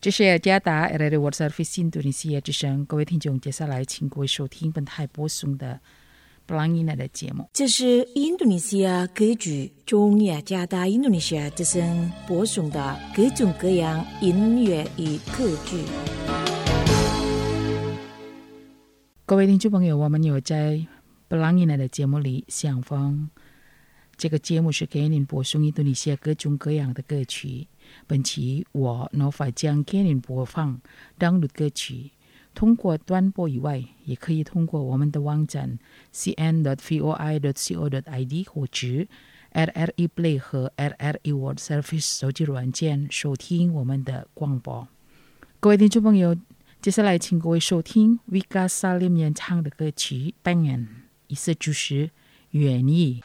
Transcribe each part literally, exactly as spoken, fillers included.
这是加达 R R World Service 印度尼西亚之声，各位听众，接下来请各位收听本台播送的布朗伊娜的节目。 这是印度尼西亚歌剧中雅加达印度尼西亚之声播送的各种各样音乐与歌剧。 各位听众朋友，我们有在布朗伊娜的节目里相逢。这个节目是给您播送印度尼西亚各种各样的歌曲。本期我呢会将给您播放当录歌曲，通过短波以外，也可以通过我们的网站 c n dot voi dot co dot i d 或者 R R E Play 和 R R E World Service 手机软件收听我们的广播。各位听众朋友，接下来请各位收听 Vika Salim 演唱的歌曲 Pengen， 意思就是愿意。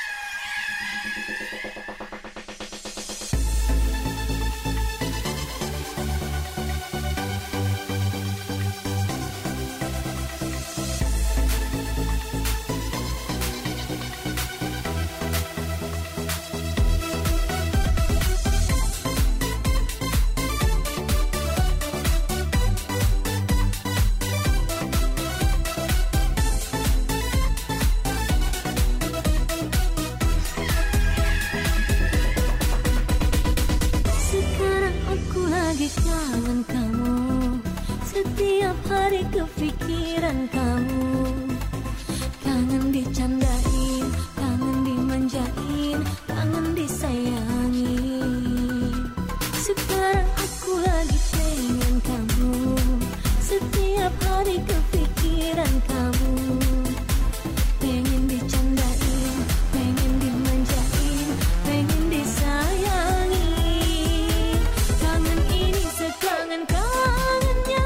Kepikiran kamu, kangen dicandain, kangen dimanjain, kangen disayangi. Sekarang aku lagi pengen kamu, setiap hari kepikiran kamu. Pengen dicandain, pengen dimanjain, pengen disayangi. Kangen ini sekangen kangennya.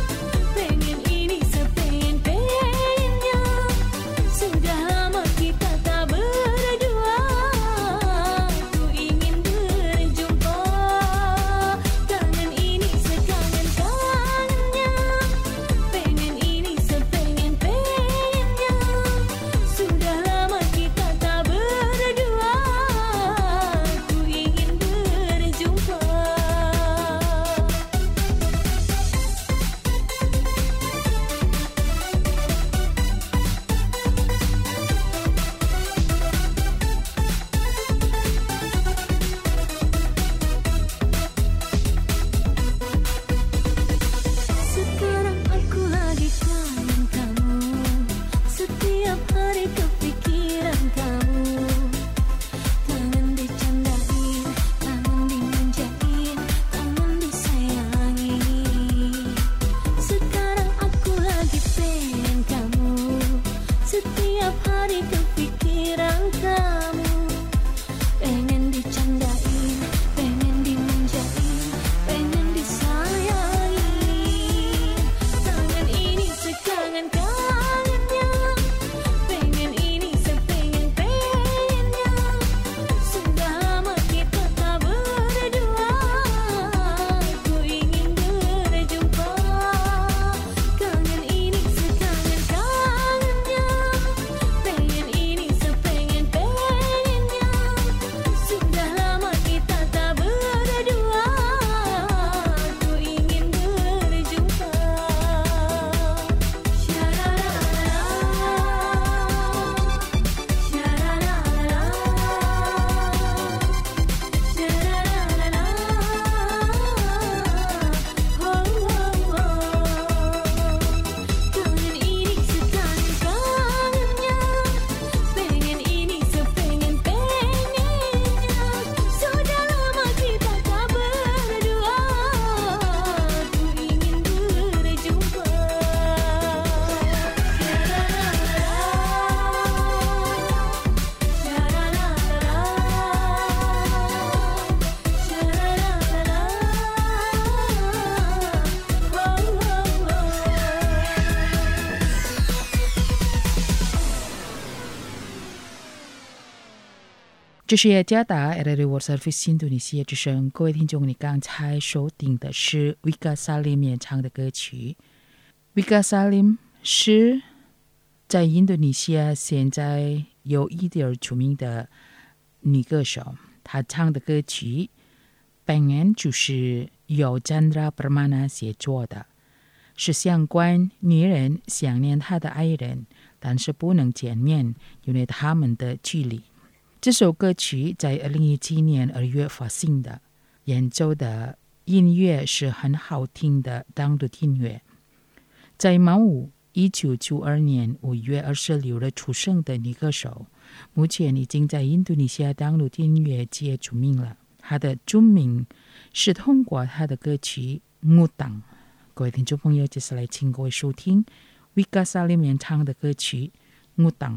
这是雅加达 R R World Service 印度尼西亚之声，各位听众，你刚才收听的是 Vika Salim 演唱的歌曲。Vika Salim 是在印度尼西亚现在有一点出名的女歌手，她唱的歌曲 Pengen 就是由 Chandra Permana 写作的，是相关女人想念她的爱人，但是不能见面，因为他们的距离。这首歌曲在二零一七年二月发行的，演奏的音乐是很好听的当地音乐。在毛武一九九二年五月二十六日出生的女歌手，目前已经在印度尼西亚当地音乐界出名了。她的著名是通过她的歌曲《Ngutang》。各位听众朋友，接下来请各位收听 Wika Salim 演唱的歌曲《Ngutang》。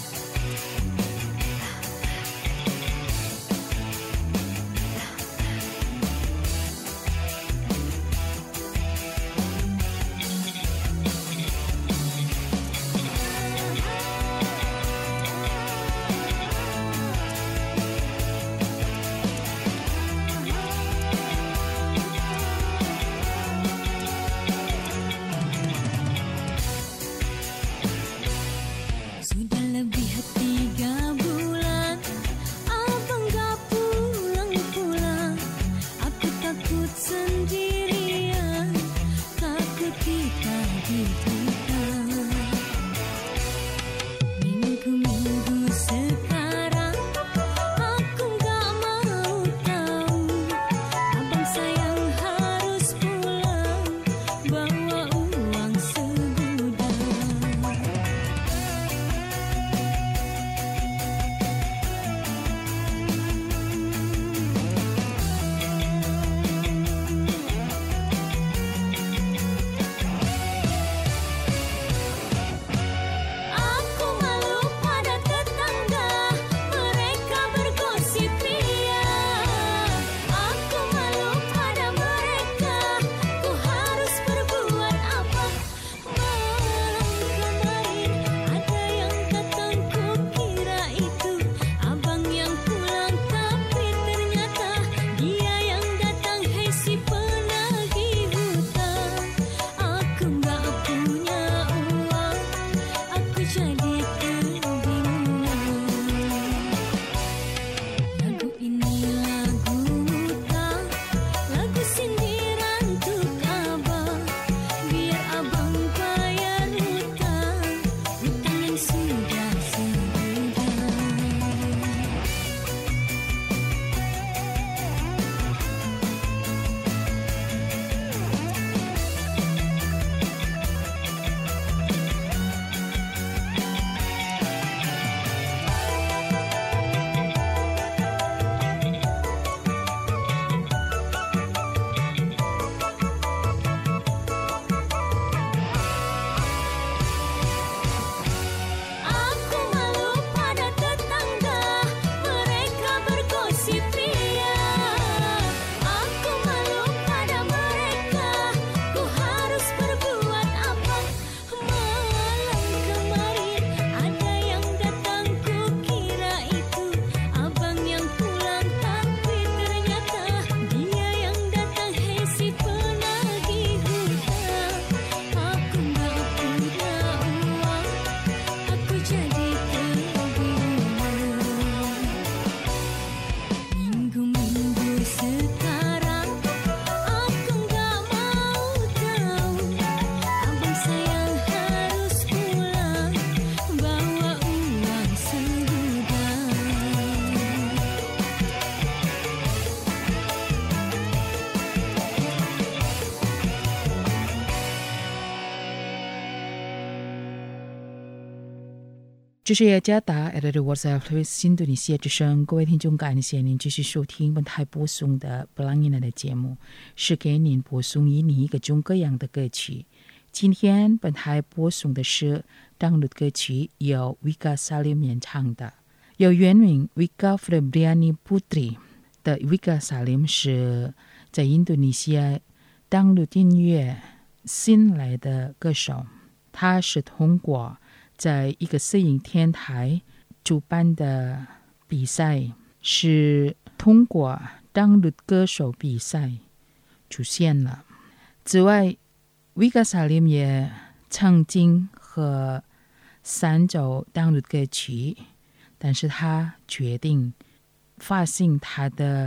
这是雅加达 at the WhatsApp 印度尼西亚之声，各位听众，感谢您继续收听本台播送的布朗印的节目，是给您播送印尼各种各样的歌曲。今天本台播送的是当地歌曲，由 Wika Salim 演唱的，有原名 Wika Febriani Putri 的 Wika Salim 是在印度尼西亚当地音乐新来的歌手，他是通过在一个摄影天台主办的比赛，是通过当地歌手比赛出现了。此外 Wika Salim 也曾经和三首当地歌曲，但是他决定发行他的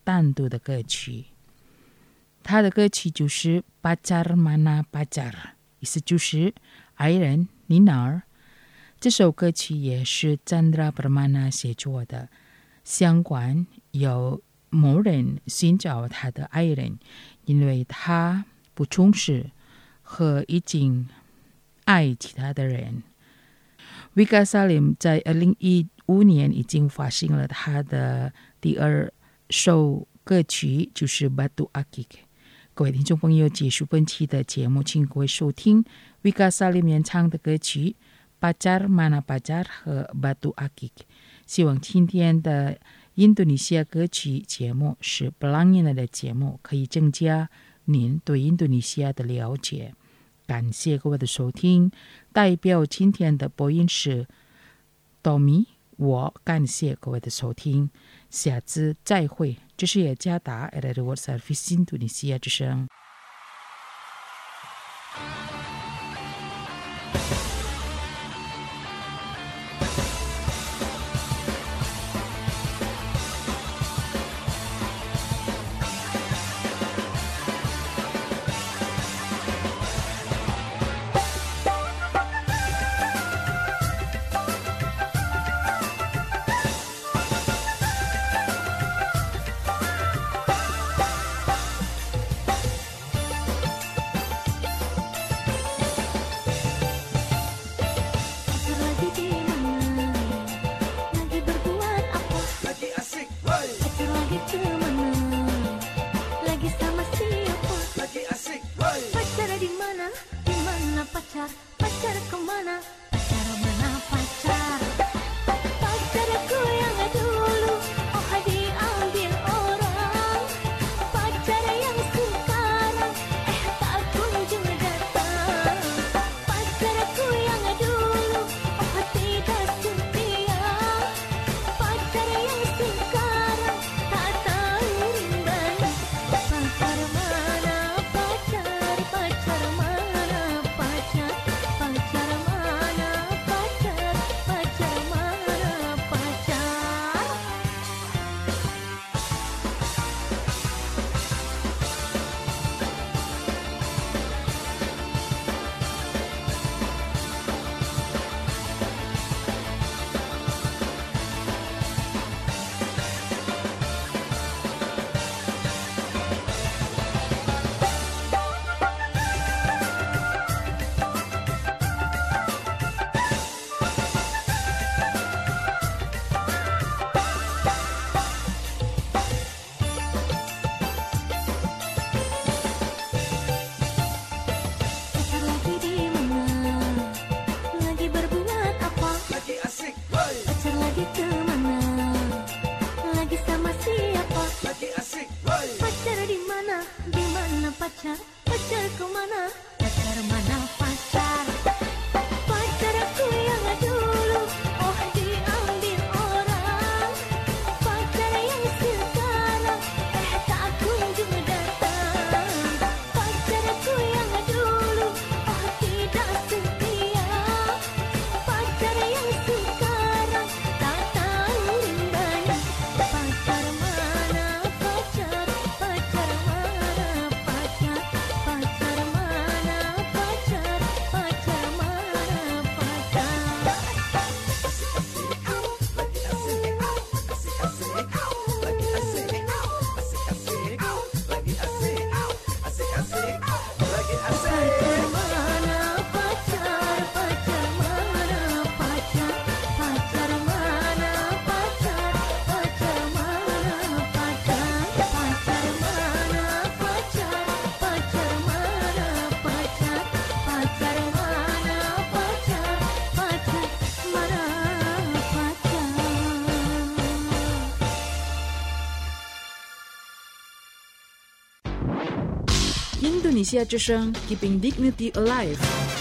单独的歌曲。他的歌曲就是 Pacar Mana Pacar， 意思就是爱人你哪儿。这首歌曲也是 Chandra Permana 写作的，相关有某人寻找他的爱人，因为他不重视和已经爱其他的人。Wika Salim 在二零一五年已经发行了他的第二首歌曲，就是 Batu Akik。各位听众朋友，结束本期的节目，请各位收听 Wika Salim 演唱的歌曲 Pacar Mana Pacar 和 Batu Akik。希望今天的印度尼西亚歌曲节目是布朗尼的节目，可以增加您对印度尼西亚的了解。感谢各位的收听，代表今天的播音师 Tommy， 我感谢各位的收听，下次再会。这是雅加达 R R World Service 印度尼西亚之声。 pacar, pacar kemana, pacar mana pacar, pacar aku yang dulu, oh diambil orang, pacar yang sekarang, eh tak kunjung datang, pacar aku yang dulu, oh tidak setia, pacar yang sekarang, tak tahu rimbanya, pacar mana pacar, pacar mana pacar, pacar mana pacar, pacar mana pacar. Pacar mana pacar, pacar mana pacar, pacar mana pacar, pacar mana pacar, pacar mana pacar, pacar mana pacar, pacar mana pacar, pacar mana pacar. Indonesia 之声 Keeping Dignity Alive